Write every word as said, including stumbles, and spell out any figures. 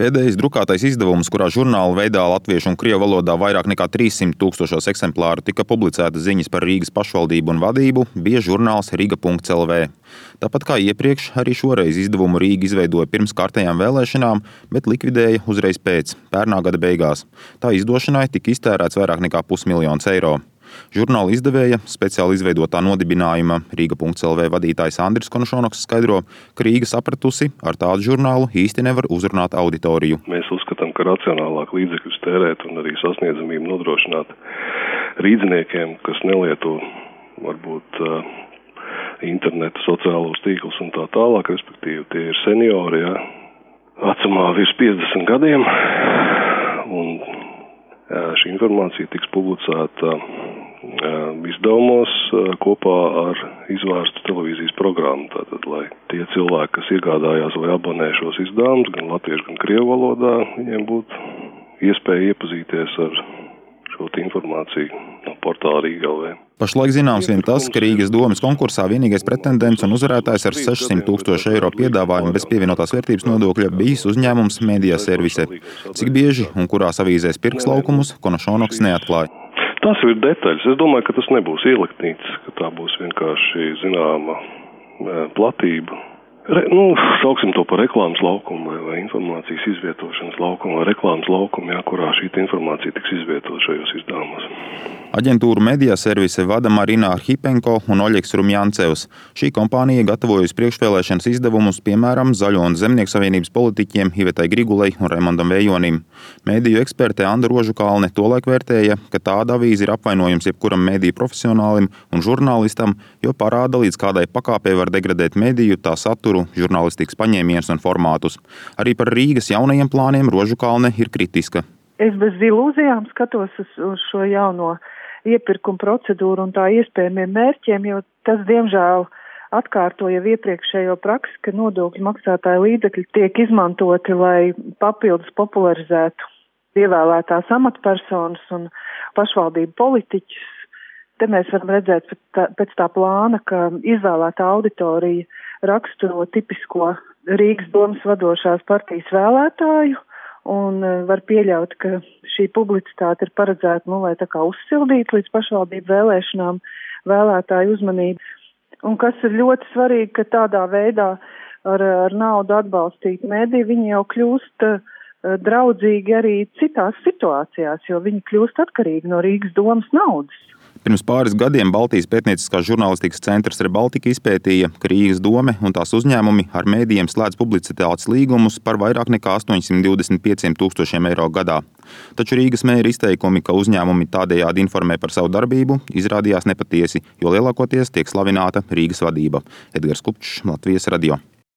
Pēdējais drukātais izdevums, kurā žurnāla veidā latviešu un krievu valodā vairāk nekā trīssimt tūkstošos eksemplāru tika publicētas ziņas par Rīgas pašvaldību un vadību, bija žurnāls riga punkts el vē. Tāpat kā iepriekš, arī šoreiz izdevumu Rīga izveidoja pirms kārtējām vēlēšanām, bet likvidēja uzreiz pēc, pērnā gada beigās. Tā izdošanai tika iztērēts vairāk nekā pusmiljons eiro. Žurnāla izdevēja speciāli izveidotā nodibinājuma riga punkts el vē vadītājs Andris Konošonoks skaidro, ka Rīga sapratusi, ar tādu žurnālu īsti nevar uzrunāt auditoriju. Mēs uzskatām, ka racionālāk līdzekļus tērēt un arī sasniedzamību nodrošināt rīdziniekiem, kas nelieto varbūt uh, internetu, sociālos tīklus un tā tālāk, respektīvi tie ir seniori, ja, vecumā virs piecdesmit gadiem, un uh, šī informācija tiks publicēta izdevumos kopā ar izvērstu televīzijas programmu. Tātad, lai tie cilvēki, kas iegādājās vai abonē šos izdevumus, gan latviešu, gan krievu valodā, viņiem būtu iespēja iepazīties ar šo informāciju no portāla Riga el vē. Pašlaik zināms vien tas, ka Rīgas domes konkursā vienīgais pretendents un uzvarētājs ar sešsimt tūkstošu eiro piedāvājumu bez pievienotās vērtības nodokļa bijis uzņēmums Media Service. Cik bieži un kurās avīzēs pirks laukumus, Konošonoks neatklāja. Tas ir detaļas. Es domāju, ka tas nebūs ieliktnīts, ka tā būs vienkārši zināma platība. Re, nu, sauksim to par reklāmas laukumu vai, vai informācijas izvietošanas laukumu vai reklāmas laukumu, jā, kurā šī informācija tiks izvietot šajos izdevumos. Aģentūru Media Service vada Marina Arhipenko un Oļegs Rumjancevs. Šī kompānija gatavojas priekšvēlēšanas izdevumus, piemēram, Zaļo un Zemnieku savienības politiķiem Ivetai Grigulei un Raimondam Vējonim. Mēdīju eksperte Anda Rožukalne tolaik vērtēja, ka tāda avīze ir apvainojums jebkuram mēdīju profesionālim un žurnālistam, jo parāda, līdz kādai pakāpei var degradēt mēdīju, tā saturu, žurnālistikas paņēmienus un formātus. Arī par Rīgas jaunajiem plāniem Rožukalne ir kritiska. Es bez ilūzijām skatos uz, uz šo jauno iepirkuma procedūru un tā iespējamiem mērķiem, jo tas, diemžēl, atkārto jau iepriekšējo praksi, ka nodokļu maksātāju līdzekļi tiek izmantoti, lai papildus popularizētu ievēlētās amatpersonas un pašvaldību politiķus. Te mēs varam redzēt pēc tā, pēc tā plāna, ka izvēlētā auditorija raksturo tipisko Rīgas domes vadošās partijas vēlētāju, un var pieļaut, ka šī publicitāte ir paredzēta, nu, lai tā kā uzsildītu līdz pašvaldību vēlēšanām vēlētāju uzmanību. Un kas ir ļoti svarīgi, ka tādā veidā ar, ar naudu atbalstīt mediju, viņi jau kļūst uh, draudzīgi arī citās situācijās, jo viņi kļūst atkarīgi no Rīgas domes naudas. Pirms pāris gadiem Baltijas pētnieciskās žurnālistikas centrs Rebaltika izpētīja, ka Rīgas dome un tās uzņēmumi ar mēdījiem slēdz publicitātes līgumus par vairāk nekā astoņsimt divdesmit pieciem tūkstošiem eiro gadā. Taču Rīgas mēra izteikumi, ka uzņēmumi tādējādi informē par savu darbību, izrādījās nepatiesi, jo lielākoties tiek slavināta Rīgas vadība. Edgars Kupčs, Latvijas radio.